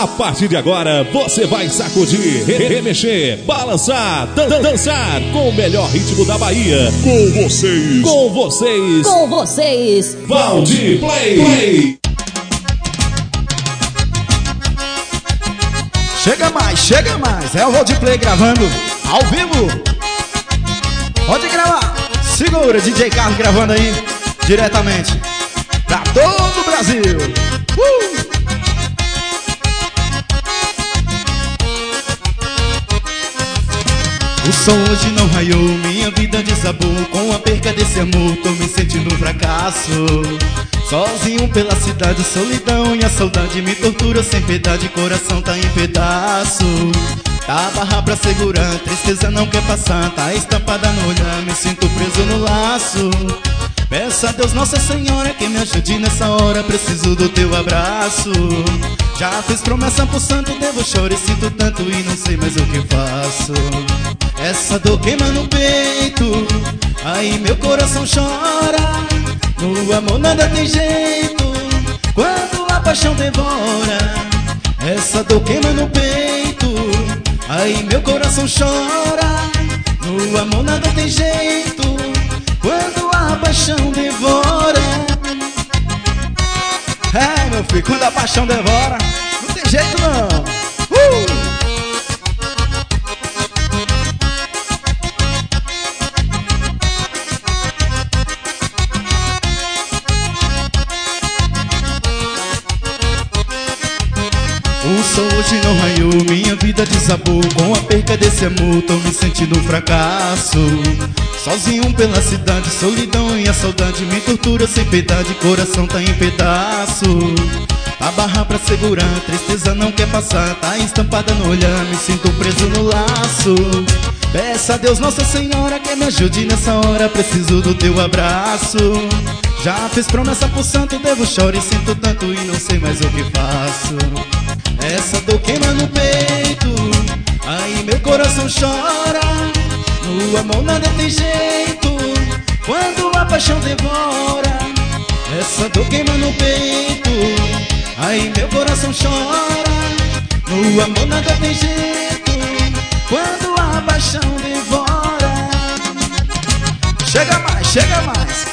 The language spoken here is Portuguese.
A partir de agora, você vai sacudir, remexer, balançar, dançar com o melhor ritmo da Bahia. Com vocês, Valdir Play. Chega mais, é o Valdir Play gravando ao vivo. Pode gravar, segura, DJ Carlos gravando aí, diretamente pra todo o Brasil. O sol hoje não raiou, minha vida desabou. Com a perca desse amor, tô me sentindo um fracasso. Sozinho pela cidade, solidão e a saudade me tortura sem piedade, coração tá em pedaço. Tá a barra pra segurar, tristeza não quer passar, tá estampada no olhar, me sinto preso no laço. Peço a Deus Nossa Senhora que me ajude nessa hora, preciso do teu abraço. Já fiz promessa pro santo, devo chorar e sinto tanto e não sei mais o que faço. Essa dor queima no peito, aí meu coração chora. No amor nada tem jeito, quando a paixão devora. Essa dor queima no peito, aí meu coração chora. No amor nada tem jeito, quando a paixão devora. É, meu filho, quando a paixão devora, não tem jeito não. O sol hoje não raiou, minha vida desabou. Com a perca desse amor, tô me sentindo um fracasso. Sozinho pela cidade, solidão e a saudade me tortura sem piedade, coração tá em pedaço. A barra pra segurar, tristeza não quer passar, tá estampada no olhar, me sinto preso no laço. Peça a Deus Nossa Senhora que me ajude nessa hora, preciso do teu abraço. Já fiz promessa pro santo, devo chorar e sinto tanto e não sei mais o que faço. Essa dor queima no peito, aí meu coração chora. No amor nada tem jeito, quando a paixão devora. Essa dor queima no peito, aí meu coração chora. No amor nada tem jeito, quando a paixão devora. Chega mais,